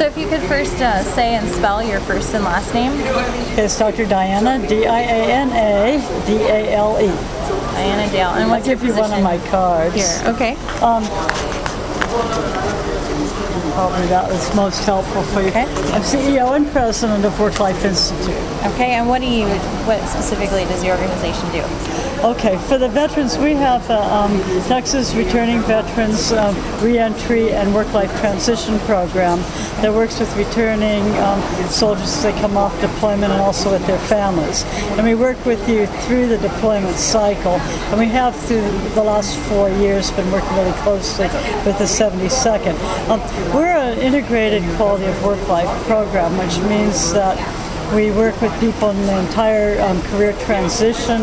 if you could first say and spell your first and last name. Okay, it's Dr. Diana, Diana Dale. Diana Dale. And what's I'll give you one of my cards. Here, okay. Probably that was most helpful for you. Okay. I'm CEO and president of Work Life Institute. Okay, and what specifically does your organization do? Okay, for the veterans, we have Texas Returning Veterans Reentry and Work-Life Transition Program that works with returning soldiers as they come off deployment and also with their families. And we work with you through the deployment cycle. And we have through the last 4 years been working really closely with the 72nd. We're an integrated quality of work-life program, which means that we work with people in the entire career transition,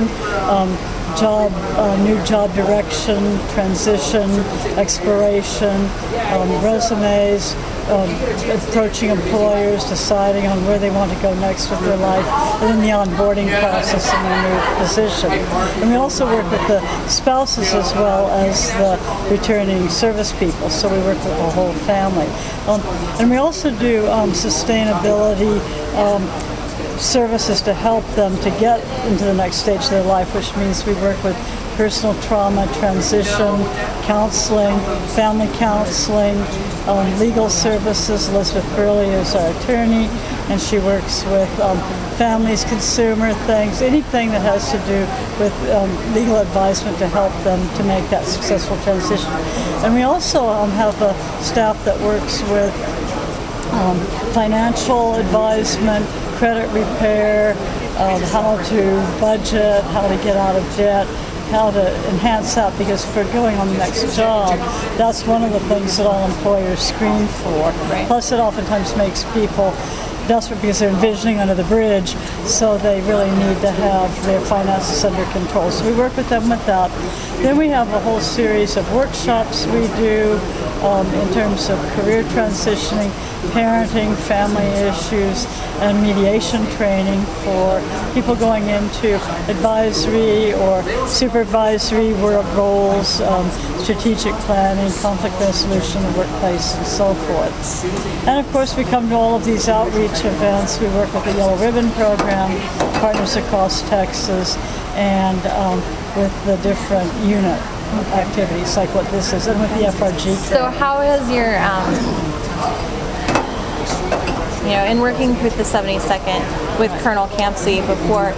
new job direction, transition, exploration, resumes, approaching employers, deciding on where they want to go next with their life, and then the onboarding process in their new position. And we also work with the spouses as well as the returning service people, so we work with the whole family. And we also do sustainability services to help them to get into the next stage of their life, which means we work with personal trauma, transition, counseling, family counseling, legal services. Elizabeth Burley is our attorney, and she works with families, consumer things, anything that has to do with legal advisement to help them to make that successful transition. And we also have a staff that works with financial advisement, credit repair, how to budget, how to get out of debt, how to enhance that, because for going on the next job, that's one of the things that all employers screen for. Right. Plus it oftentimes makes people desperate because they're envisioning under the bridge, so they really need to have their finances under control. So we work with them with that. Then we have a whole series of workshops we do in terms of career transitioning, parenting, family issues, and mediation training for people going into advisory or supervisory work roles, strategic planning, conflict resolution, the workplace, and so forth. And of course, we come to all of these outreach events. We work with the Yellow Ribbon Program, partners across Texas, and with the different unit activities like what this is, and with the FRG. So how has your, in working with the 72nd with Colonel Campsey before,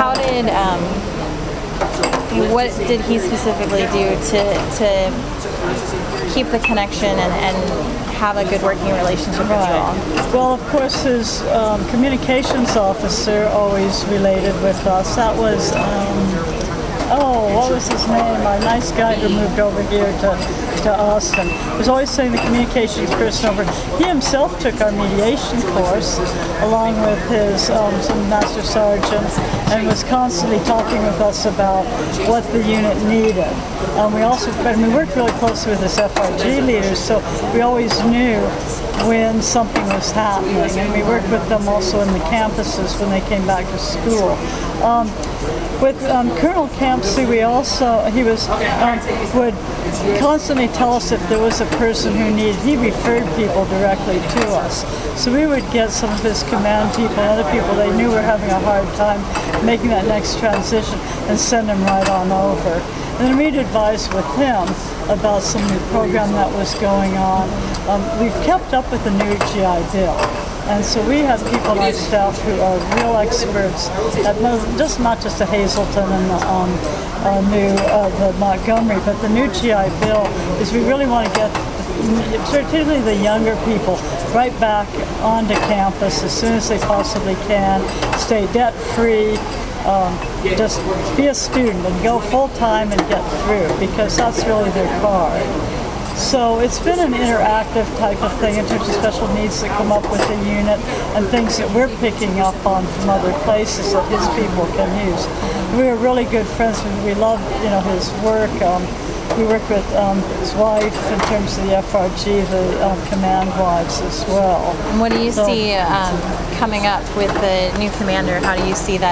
what did he specifically do to keep the connection and have a good working relationship with you all? Well, of course, his communications officer always related with us. That was, what was his name? A nice guy who moved over here to Austin. He was always saying the communications person over. He himself took our mediation course along with his some master sergeant, and was constantly talking with us about what the unit needed. We worked really closely with his FRG leaders, so we always knew when something was happening, and we worked with them also in the campuses when they came back to school. With Colonel Campsey, he would constantly tell us if there was a person who needed. He referred people directly to us, so we would get some of his command people and other people they knew were having a hard time making that next transition, and send them right on over. And then we'd advise with him about some new program that was going on. We've kept up with the new GI Bill. And so we have people on our staff who are real experts at not just the Hazleton and the Montgomery, but the new GI Bill is we really want to get particularly the younger people right back onto campus as soon as they possibly can, stay debt-free, just be a student and go full-time and get through, because that's really their card. So it's been an interactive type of thing in terms of special needs that come up with the unit and things that we're picking up on from other places that his people can use. We are really good friends. We love, his work. We work with his wife in terms of the FRG, the command wives as well. And what do you see coming up with the new commander? How do you see that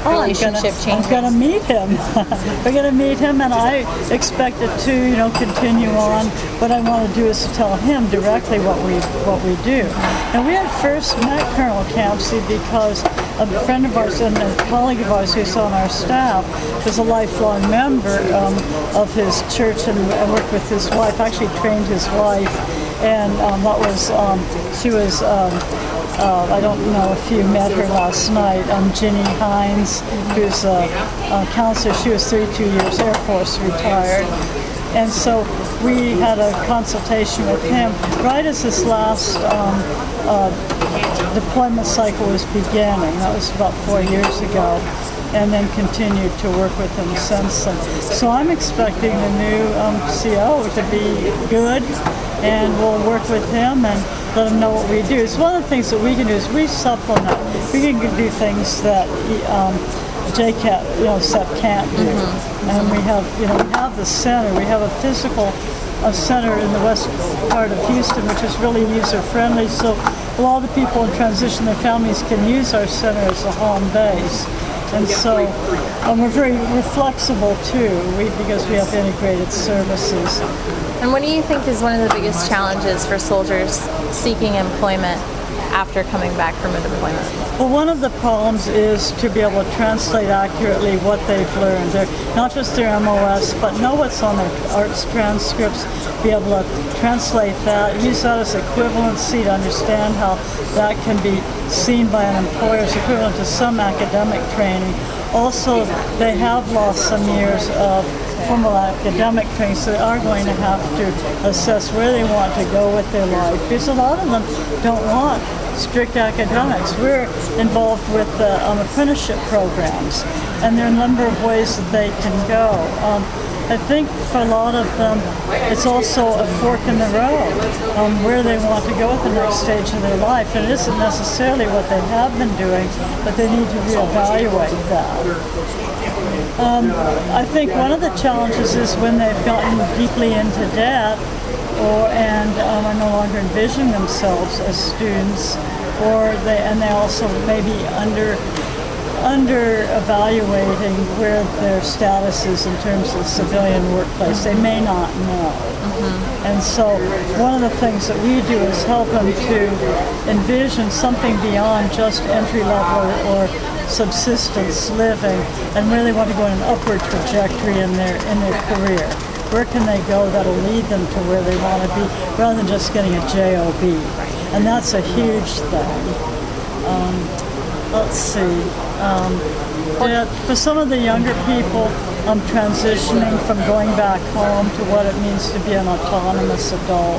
relationship changes? I'm gonna meet him. We're gonna meet him, and I expect it to, continue on. What I want to do is to tell him directly what we do. And we had first met Colonel Campsey because a friend of ours and a colleague of ours who's on our staff was a lifelong member of his church and worked with his wife. Actually trained his wife, and she was. I don't know if you met her last night. Ginny Hines, who's a counselor. She was 32 years Air Force retired. And so we had a consultation with him right as this last deployment cycle was beginning. That was about 4 years ago. And then continued to work with him since then. So I'm expecting the new CO to be good, and we'll work with him and let him know what we do. It's one of the things that we can do is we supplement. We can do things that JCAT, SEP can't do. And we have the center. We have a physical center in the west part of Houston, which is really user-friendly. So a lot of the people in transition, their families can use our center as a home base. And so we're flexible too, because we have integrated services. And what do you think is one of the biggest challenges for soldiers seeking employment after coming back from a deployment? Well, one of the problems is to be able to translate accurately what they've learned. Not just their MOS, but know what's on their ARTS transcripts, be able to translate that, use that as equivalency to understand how that can be seen by an employer as equivalent to some academic training. Also, they have lost some years of formal academic training, so they are going to have to assess where they want to go with their life, because a lot of them don't want strict academics. We're involved with apprenticeship programs, and there are a number of ways that they can go. I think for a lot of them, it's also a fork in the road where they want to go at the next stage of their life. And it isn't necessarily what they have been doing, but they need to reevaluate that. I think one of the challenges is when they've gotten deeply into debt and are no longer envisioning themselves as students, and they also may be under evaluating where their status is in terms of the civilian workplace. They may not know. And so one of the things that we do is help them to envision something beyond just entry level or subsistence living, and really want to go in an upward trajectory in their career. Where can they go that'll lead them to where they want to be, rather than just getting a JOB? And that's a huge thing. Let's see. For some of the younger people, transitioning from going back home to what it means to be an autonomous adult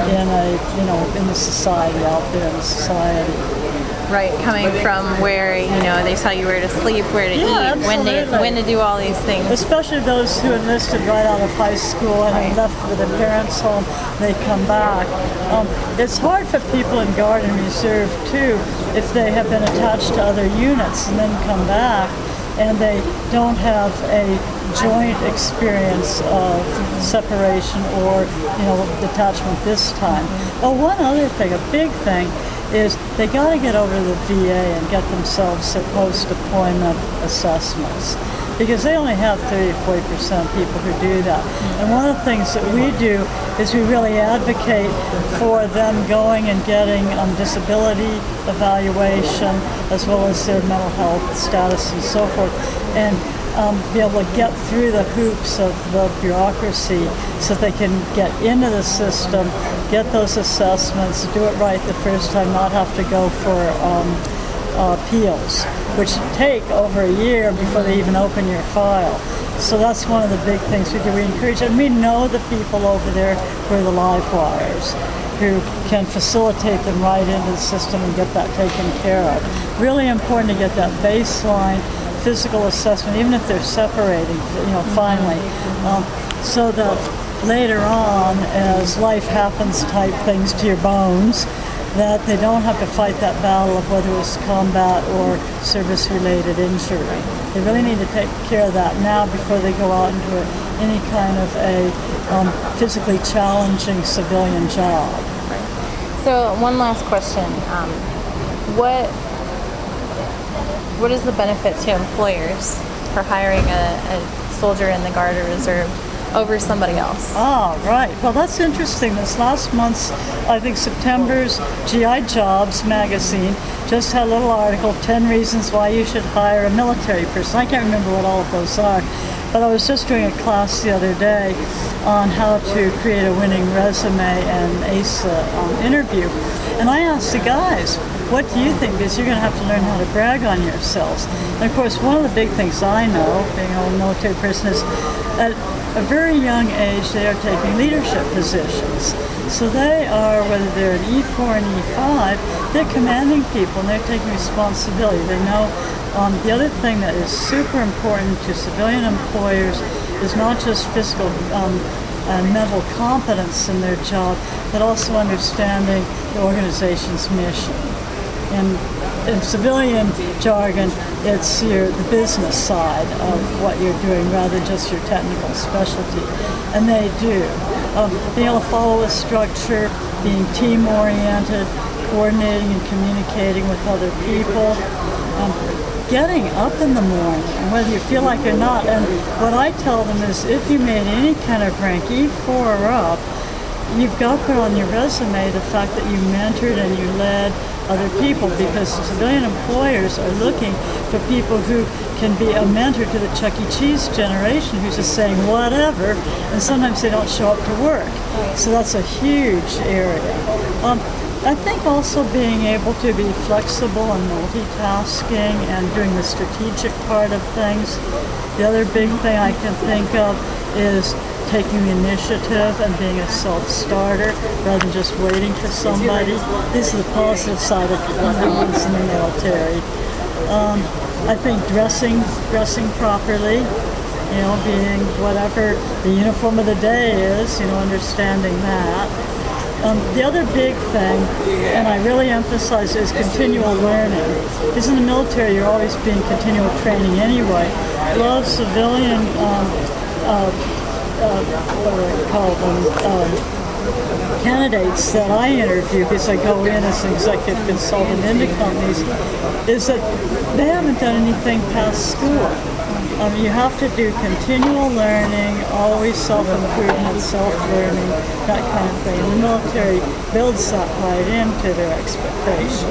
in the society, out there in the society. Right, coming from where they tell you where to sleep, where to eat, when to do all these things. Especially those who enlisted right out of high school and left with their parents home, they come back. It's hard for people in Guard and Reserve too, if they have been attached to other units and then come back and they don't have a joint experience of separation or detachment this time. But one other thing, a big thing, is they got to get over to the VA and get themselves some post-deployment assessments, because they only have 30 to 40% of people who do that. And one of the things that we do is we really advocate for them going and getting disability evaluation, as well as their mental health status and so forth, and be able to get through the hoops of the bureaucracy so they can get into the system, get those assessments, do it right the first time, not have to go for appeals, which take over a year before they even open your file. So that's one of the big things we do. We encourage, and we know the people over there who are the live wires, who can facilitate them right into the system and get that taken care of. Really important to get that baseline physical assessment, even if they're separating, finally, so that later on, as life happens type things to your bones, that they don't have to fight that battle of whether it's combat or service-related injury. They really need to take care of that now before they go out into any kind of a physically challenging civilian job. what is the benefit to employers for hiring a soldier in the Guard or Reserve over somebody else? Ah, right. Well, that's interesting. This last month's, I think September's GI Jobs magazine just had a little article, 10 reasons why you should hire a military person. I can't remember what all of those are, but I was just doing a class the other day on how to create a winning resume and ace an interview. And I asked the guys, what do you think? Because you're going to have to learn how to brag on yourselves. And of course, one of the big things I know, being an old military person, is at a very young age they are taking leadership positions. So they are, whether they're an E4 and E5, they're commanding people and they're taking responsibility. They know. The other thing that is super important to civilian employers is not just physical and mental competence in their job, but also understanding the organization's mission. In civilian jargon, it's the business side of what you're doing rather than just your technical specialty. And they do. Being able to follow a structure, being team-oriented, coordinating and communicating with other people, getting up in the morning, and whether you feel like it or not. And what I tell them is if you made any kind of rank, E4 or up, you've got to put on your resume the fact that you mentored and you led other people, because civilian employers are looking for people who can be a mentor to the Chuck E. Cheese generation who's just saying whatever, and sometimes they don't show up to work. So that's a huge area. I think also being able to be flexible and multitasking and doing the strategic part of things. The other big thing I can think of is taking the initiative and being a self-starter rather than just waiting for somebody. This is the positive side of what happens in the military. I think dressing properly, being whatever the uniform of the day is, understanding that. The other big thing, and I really emphasize, is continual learning. Because in the military, you're always being continual training anyway. A lot of civilian, what do I call them, candidates that I interview, because I go in as an executive consultant into companies, is that they haven't done anything past school. You have to do continual learning, always self-improvement, self-learning, that kind of thing. And the military builds that right into their expectation.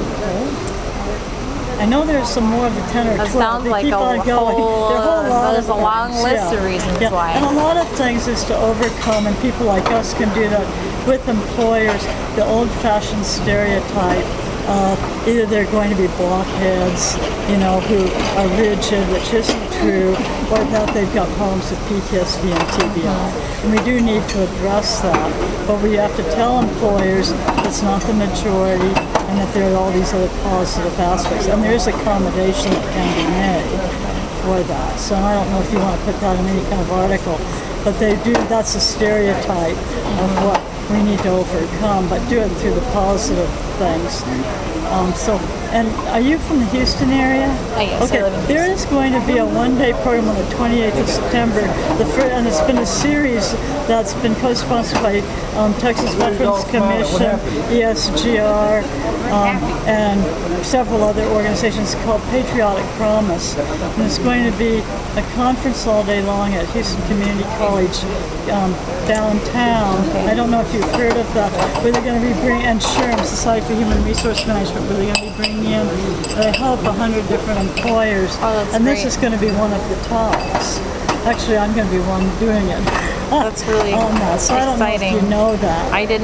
I know there's some more of the 10 or 12. That sounds like a whole long list of reasons why. And a lot of things is to overcome, and people like us can do that with employers, the old-fashioned stereotype. Either they're going to be blockheads, who are rigid, which isn't true, or that they've got problems with PTSD and TBI. And we do need to address that, but we have to tell employers it's not the majority and that there are all these other positive aspects. And there is accommodation that can be made for that. So I don't know if you want to put that in any kind of article, but they do. That's a stereotype of what we need to overcome, but do it through the positive things. And are you from the Houston area? Yes, okay. I live in There is going to be a one-day program on the 28th of September, and it's been a series that's been co-sponsored by Texas Veterans Commission, ESGR, and several other organizations called Patriotic Promise. And it's going to be a conference all day long at Houston Community College downtown. I don't know if you've heard of that, where they're going to be bringing, and SHRM, Society for Human Resource Management, where they're going to be bringing in, they help 100 different employers. And this is going to be one of the talks. Actually, I'm going to be one doing it. That's really on that. So exciting. I don't know if you know that. I didn't.